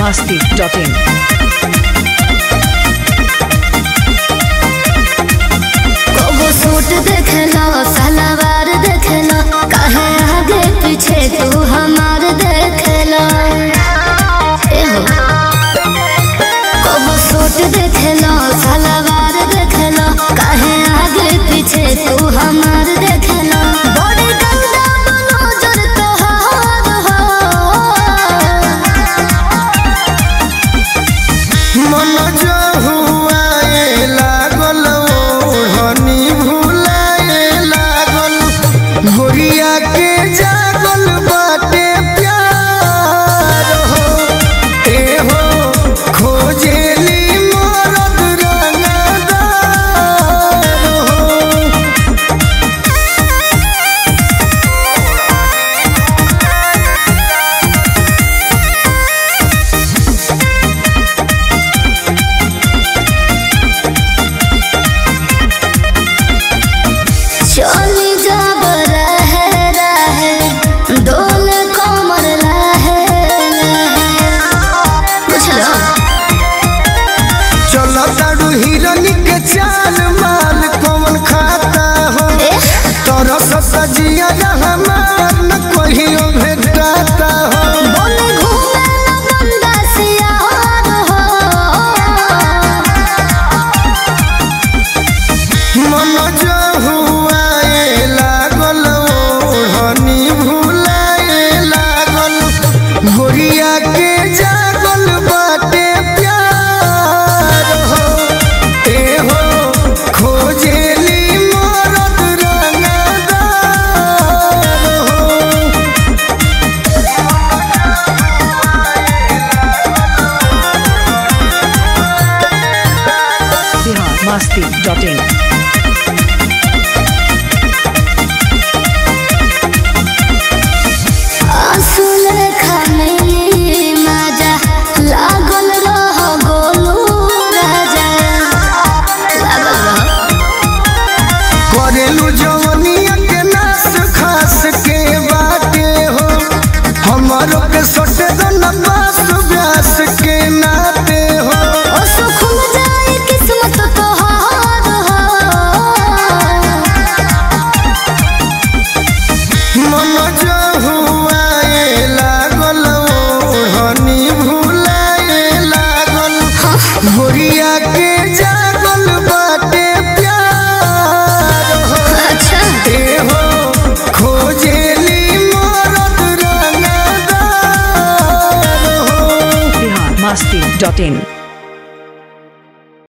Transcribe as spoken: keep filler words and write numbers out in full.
masti dot in. कबो suit देखला सलवार देखला काहे आगे पीछे तू हमार देखला कबो सूट देखला सलवार देखला काहे आगे पीछे तू हमार देखला बड़ी गंदा नजर तोहार हो मन जो हुआ लागल ओढ़नी भुलाए लागल गोरिया के जागल बाटे प्यार हो ए हो खोजेली मरद रंगदार हो चली जब रहे रहे डोल कमर रहे बुझलो चलो तारू हिरनी के चाल माल कौन खाता हो तोरा सजिया हमार न कहियो भेटाता हो बोले घूमे ना बंदा सियार हो मन जो हुआ लागल ओढ़नी भुलाए लागल गोरिया के जागल बाटे प्यार हो ए हो खोजेली मरद रंगदार हो Bihar masti dot in. आंसू लेखा में मजा लागल रह गोलू राजा लागल रह करेलू जवनिया के नास खास के बाटे हो हमारो के सोटे दन पास व्यास के नाते हो ओ सुखुम जाए किस्मत तोहार हो मन जो हुआ लागल ओढ़नी भुलाए लागल गोरिया के जागल बाटे प्यार हो अच्छा ए हो खोजेली मरद रंगदार हो Bihar masti dot in.